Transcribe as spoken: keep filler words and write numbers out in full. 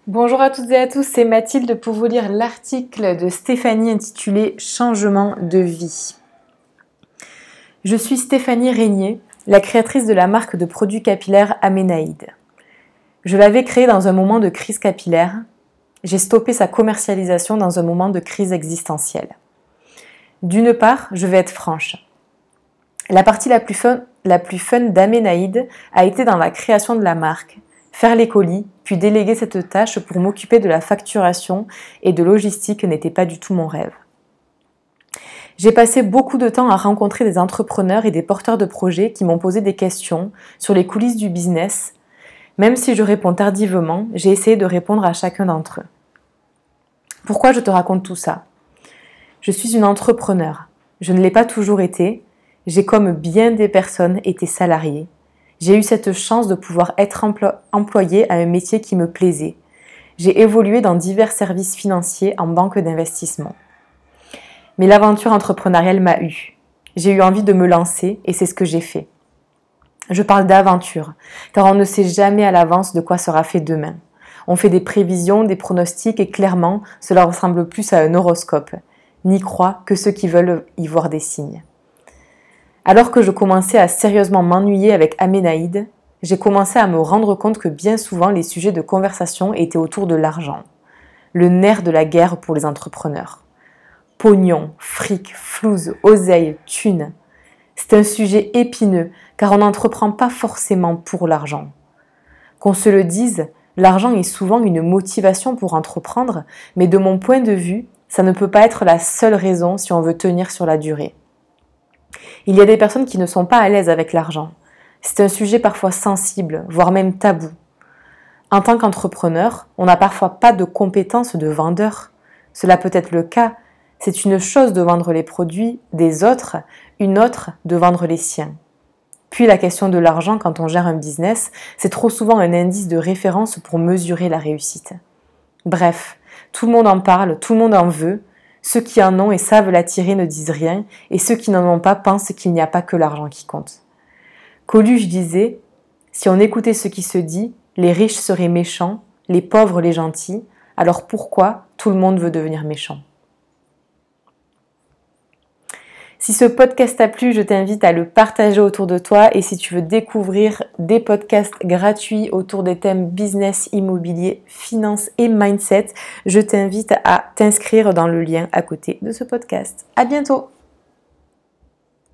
Bonjour à toutes et à tous, c'est Mathilde pour vous lire l'article de Stéphanie intitulé « Changement de vie ». Je suis Stéphanie Régnier, la créatrice de la marque de produits capillaires Aménaïde. Je l'avais créée dans un moment de crise capillaire. J'ai stoppé sa commercialisation dans un moment de crise existentielle. D'une part, je vais être franche. La partie la plus fun, la plus fun d'Aménaïde a été dans la création de la marque, faire les colis, puis déléguer cette tâche pour m'occuper de la facturation et de logistique n'était pas du tout mon rêve. J'ai passé beaucoup de temps à rencontrer des entrepreneurs et des porteurs de projets qui m'ont posé des questions sur les coulisses du business. Même si je réponds tardivement, j'ai essayé de répondre à chacun d'entre eux. Pourquoi je te raconte tout ça ? Je suis une entrepreneur. Je ne l'ai pas toujours été. J'ai, comme bien des personnes, été salariée. J'ai eu cette chance de pouvoir être emplo- employée à un métier qui me plaisait. J'ai évolué dans divers services financiers en banque d'investissement. Mais l'aventure entrepreneuriale m'a eue. J'ai eu envie de me lancer et c'est ce que j'ai fait. Je parle d'aventure, car on ne sait jamais à l'avance de quoi sera fait demain. On fait des prévisions, des pronostics et clairement, cela ressemble plus à un horoscope. N'y croient que ceux qui veulent y voir des signes. Alors que je commençais à sérieusement m'ennuyer avec Aménaïde, j'ai commencé à me rendre compte que bien souvent les sujets de conversation étaient autour de l'argent, le nerf de la guerre pour les entrepreneurs. Pognon, fric, flouze, oseille, thune. C'est un sujet épineux car on n'entreprend pas forcément pour l'argent. Qu'on se le dise, l'argent est souvent une motivation pour entreprendre, mais de mon point de vue, ça ne peut pas être la seule raison si on veut tenir sur la durée. Il y a des personnes qui ne sont pas à l'aise avec l'argent. C'est un sujet parfois sensible, voire même tabou. En tant qu'entrepreneur, on n'a parfois pas de compétences de vendeur. Cela peut être le cas. C'est une chose de vendre les produits des autres, une autre de vendre les siens. Puis la question de l'argent quand on gère un business, c'est trop souvent un indice de référence pour mesurer la réussite. Bref, tout le monde en parle, tout le monde en veut. Ceux qui en ont et savent l'attirer ne disent rien, et ceux qui n'en ont pas pensent qu'il n'y a pas que l'argent qui compte. Coluche disait « Si on écoutait ce qui se dit, les riches seraient méchants, les pauvres les gentils, alors pourquoi tout le monde veut devenir méchant ?» Si ce podcast t'a plu, je t'invite à le partager autour de toi et si tu veux découvrir des podcasts gratuits autour des thèmes business, immobilier, finance et mindset, je t'invite à t'inscrire dans le lien à côté de ce podcast. À bientôt!